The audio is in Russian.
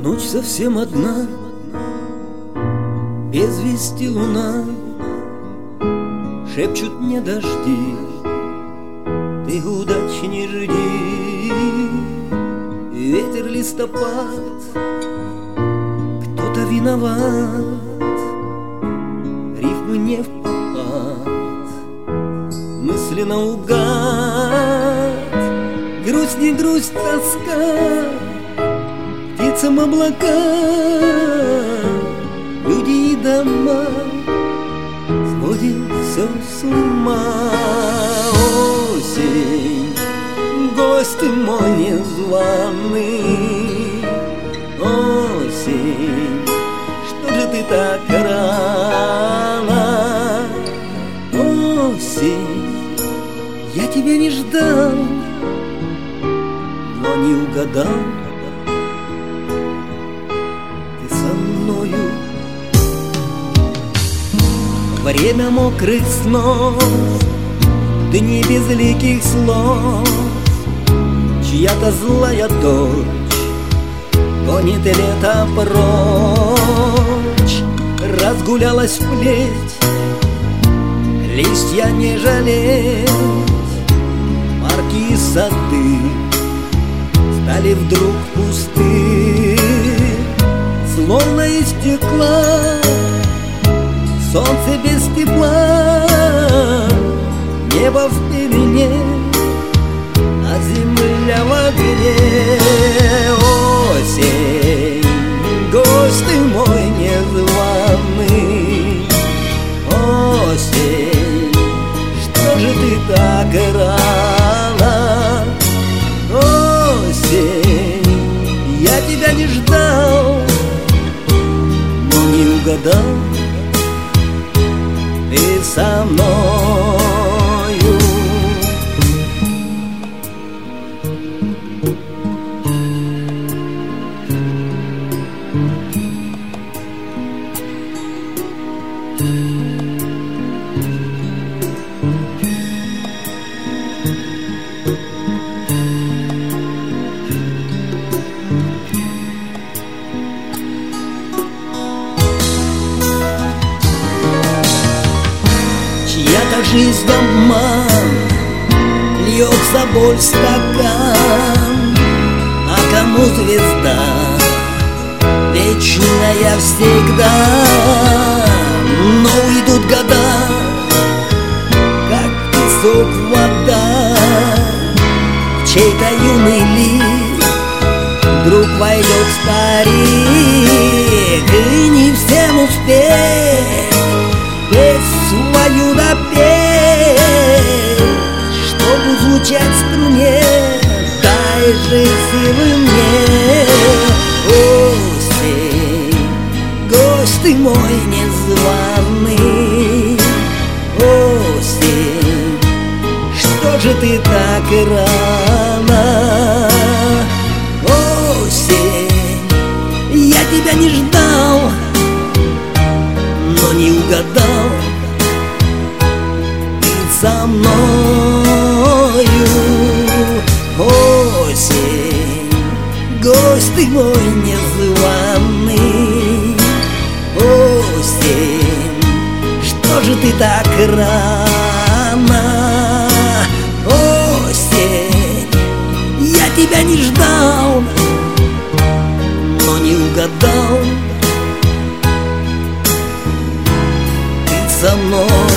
Ночь совсем одна, без вести луна, шепчут мне дожди, ты удачи не жди. Ветер, листопад, кто-то виноват, рифмы не впопад, мысли наугад, грусть не грусть, тоска, птицам облака, люди и дома, сводит все с ума. Осень, гость ты мой незваный, осень, что же ты так рано? Осень, я тебя не ждал, но не угадал. Ты со мною. Время мокрых снов, дни безликих слов, чья-то злая дочь гонит лето прочь. Разгулялась плеть, листья не жалеть, парки и сады стали вдруг пусты, словно из стекла. Солнце без тепла, небо в пелене, а земля в огне. Осень, гость ты мой незваный, осень, что же ты так рано? Осень, я тебя не ждал, но не угадал. Ты со мною. Чья-то жизнь обман, льется боль в стакан, а кому звезда вечная всегда. Но уйдут года, как песок вода, в чей-то юный лик вдруг войдет старик, и не всем успеть петь свою допеть, чтобы звучать в струне, дай же силы мне. Осень, гость ты мой незваный, осень, что же ты так рано? Осень, я тебя не ждал, но не угадал. Ты со мною. Осень, гость ты мой незваный, осень, что же ты так рано? Осень, я тебя не ждал, но не угадал. Со мной.